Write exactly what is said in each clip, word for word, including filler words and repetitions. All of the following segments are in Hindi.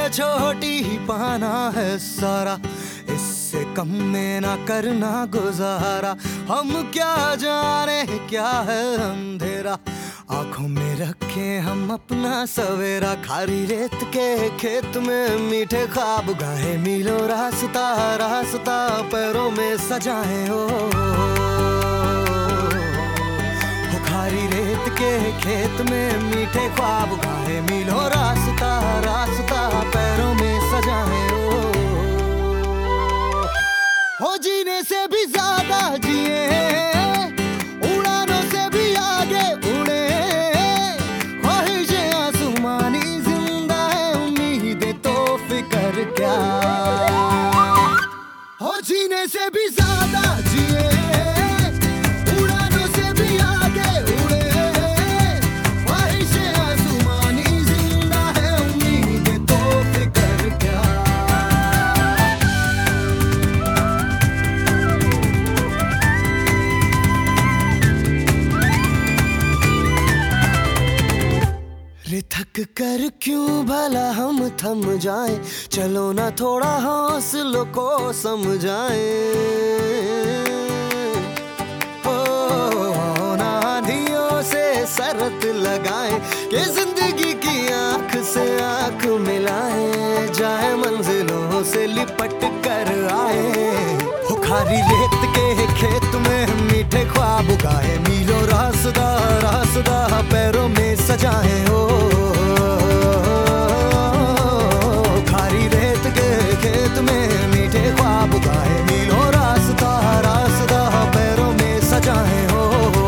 छोटी ही पाना है सारा, इससे कम में ना करना गुजारा। हम क्या जाने क्या है अंधेरा, आंखों में रखे हम अपना सवेरा। खारी रेत के खेत में मीठे ख्वाब गाहे, मीलों रास्ता रास्ता पैरों में सजाए हो। खारी रेत के खेत में मीठे ख्वाब गाहे, मीलों रास्ता रास्ता पैरों में सजाए हो। हो जीने से भी ज्यादा जिए, उड़ानों से भी आगे उड़े, ख्वाहिशें आसमानी जिंदा है, उम्मीदें तो फिकर क्या। हो जीने से भी ज्यादा जिए, थक कर क्यों भला हम थम जाए, चलो ना थोड़ा हौसलों को समझाए। ओ ना आंधियों से सरत लगाए, कि जिंदगी की आंख से आंख मिलाए, जाए मंजिलों से लिपट कर आए। हो खारी रेत के खेत में मीठे ख्वाब उगाए, मीलों रास्ता रास्ता पैरों में सजाए हो। खारी रेत के खेत में मीठे ख्वाब उगाए, मीलों रास्ता रास्ता पैरों में सजाए हो।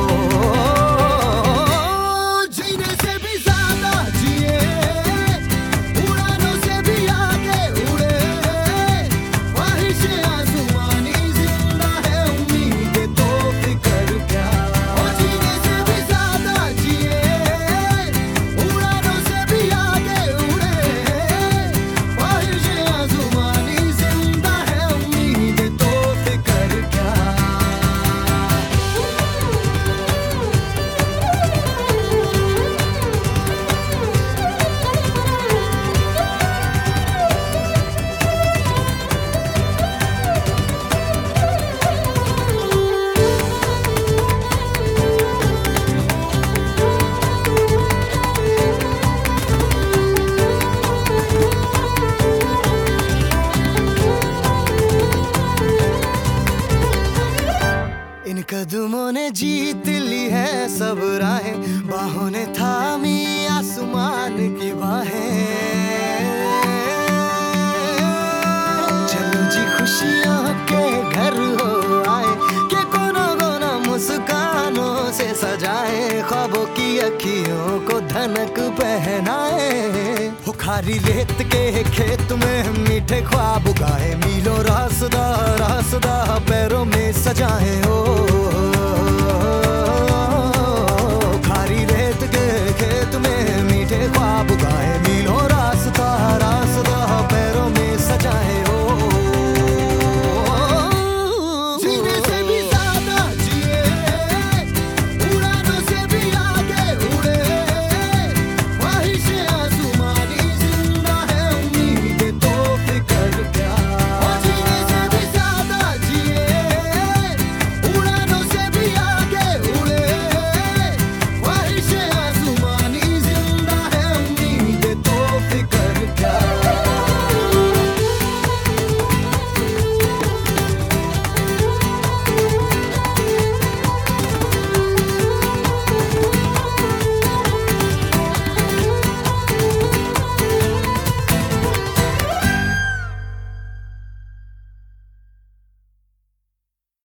जीने से भी ज्यादा जिए, उड़ानों से भी आगे उड़े, ख्वाहिशें आसमानी जिंदा है, उम्मीदें तो फिकर क्या। हो जीने से भी ज्यादा जिए, उड़ानों से भी आगे उड़े, ख्वाहिशें आसमानी जिंदा है, उम्मीदें तो फिकर क्या। इन कदमों ने जीत ली है सब राहें, बाहों ने थामी आसमान की बाहें। चलो जी खुशियों के घर हो आए, के कोना कोना मुस्कानों से सजाए, ख्वाबों की अखियों को धनक पहनाए। हो खारी रेत के खेत में मीठे ख्वाब उगाए,